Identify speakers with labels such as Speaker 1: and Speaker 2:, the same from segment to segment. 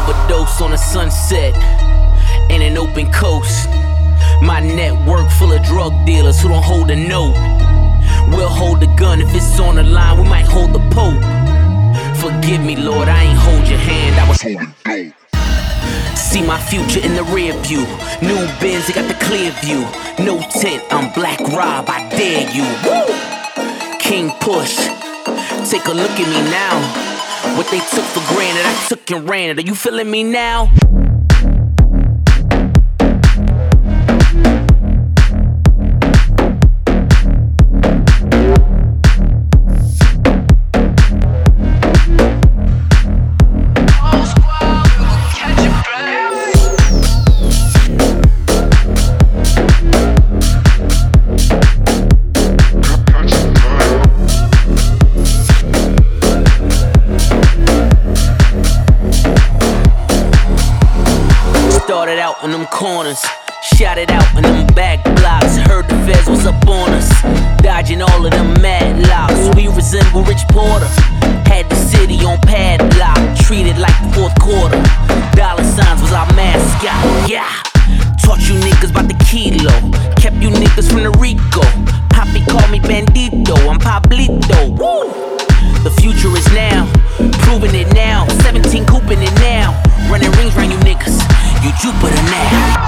Speaker 1: overdose on a sunset in an open coast. My network full of drug dealers who don't hold a note. We'll hold the gun if it's on the line, we might hold the Pope. Forgive me, Lord, I ain't hold your hand, I was holding dope. See my future in the rear view. New Benz, they got the clear view. No tint, I'm Black Rob, I dare you. Woo! King Push, take a look at me now. What they took for granted, I took and ran it. Are you feeling me now? Started out in them corners, shouted out in them back blocks. Heard the feds was up on us, dodging all of them mad locks. We resemble Rich Porter, had the city on padlock. Treated like the fourth quarter, dollar signs was our mascot. Yeah, taught you niggas about the kilo, kept you niggas from the Rico. Poppy called me Bandito, I'm Pablito. Woo! The future is now, proving it now. 17 cooping it now, running rings round you niggas. You Jupiter now.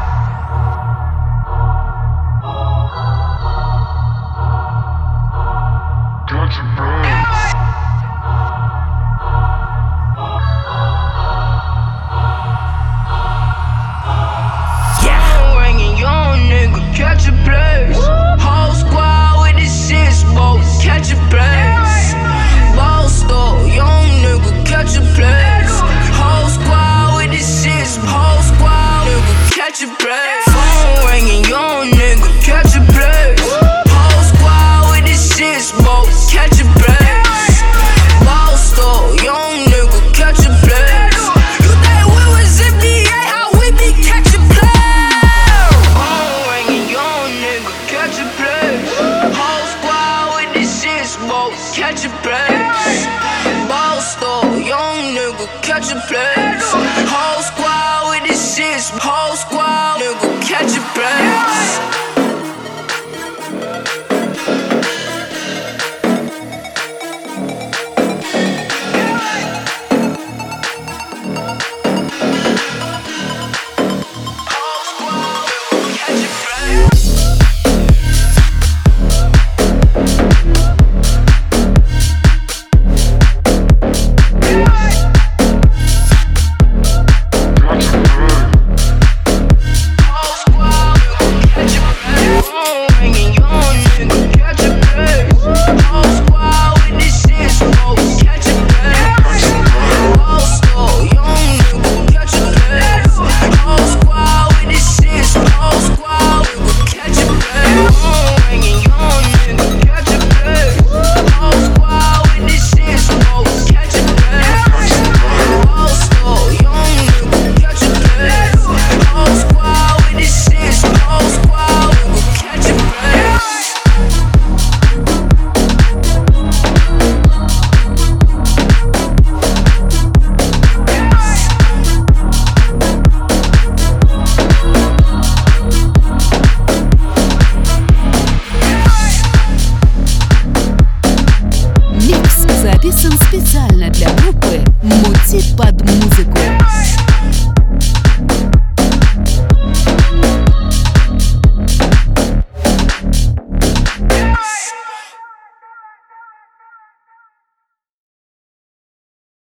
Speaker 2: Catch a place, whole squad with the six boats. Catch a place, ball store, young nigga. Catch a place, whole squad with the six, whole squad nigga. Catch a place, phone ringing, young nigga. Catch a place, whole squad with the six boats. Catch a place, ball store, young nigga. Catch a place. You think we was NBA? How we be catching place? Catch a place, whole squad with the six boats. Catch a place, ball store, young nigga. Catch a place, whole squad with the six, whole squad nigga. Catch a place.
Speaker 3: Специально для группы «Мути под